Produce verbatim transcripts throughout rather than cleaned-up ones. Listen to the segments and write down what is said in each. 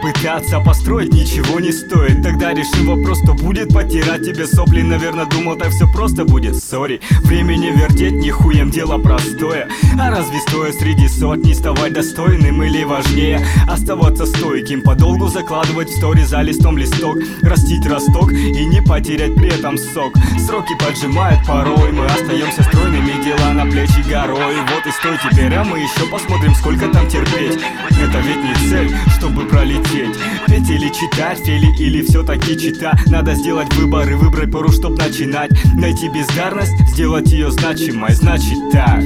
Пытаться построить ничего не стоит. Тогда решим вопрос, кто будет потирать тебе сопли. Наверное, думал, так все просто будет. Сори, времени вертеть не хуем, дело простое. А разве стоя среди сотни ставать достойным или важнее оставаться стойким, подолгу закладывать в стори за листом листок, растить росток и не потерять при этом сок. Сроки поджимают порой, мы остаемся стройными, дела на плечи горой. Вот и стой теперь, а мы еще посмотрим, сколько там терпеть. Это ведь не цель, чтобы пролететь. Петь или читать, фели или все-таки чита. Надо сделать выбор и выбрать пору, чтоб начинать. Найти бездарность, сделать ее значимой. Значит так,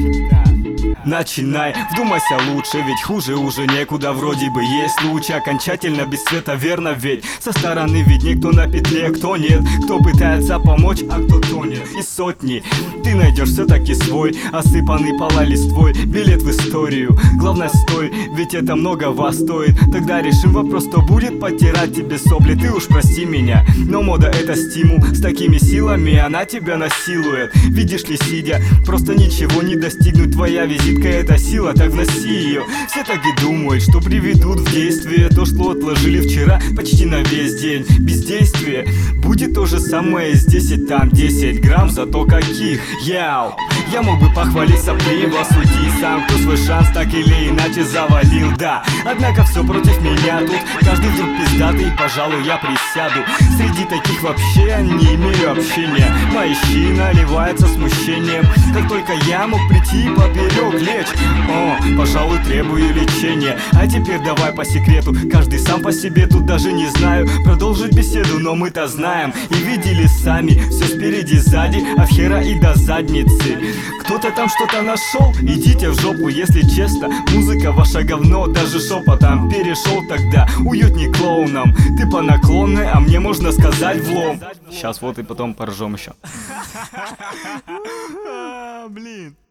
начинай, вдумайся лучше, ведь хуже уже некуда. Вроде бы есть случай, окончательно без света, верно ведь. Со стороны видней, кто на петле, кто нет, кто пытается помочь, а кто тонет. Из сотни ты найдешь все-таки свой, осыпанный пола листвой, билет в историю. Главное стой, ведь это много вас стоит. Тогда решим вопрос, кто будет потирать тебе сопли. Ты уж прости меня, но мода это стимул. С такими силами она тебя насилует. Видишь ли, сидя, просто ничего не достигнуть. Твоя визитка это сила, так вноси ее. Все так и думают, что приведут в действие то, что отложили вчера почти на весь день. Бездействие будет то же самое здесь и там. Десять грамм, зато каких. Яу, я мог бы похвалиться, пиво судить сам, кто свой шанс так или иначе завалил, да. Однако все против меня тут, каждый вдруг пиздатый, пожалуй, я присяду. Среди таких вообще я не имею общения. Мои щи наливаются смущением. Как только я мог прийти и поперек лечь, о, пожалуй, требую лечения. А теперь давай по секрету, каждый сам по себе, тут даже не знаю. Продолжить беседу, но мы-то знаем и видели сами. Все спереди, сзади, от хера и до задницы. Кто-то там что-то нашел, идите в жопу, если честно. Музыка ваша говно, даже шепотом перешел тогда. Уютней клоуном, ты по наклонной, а мне можно сказать влом. Сейчас вот и потом поржем еще. Блин.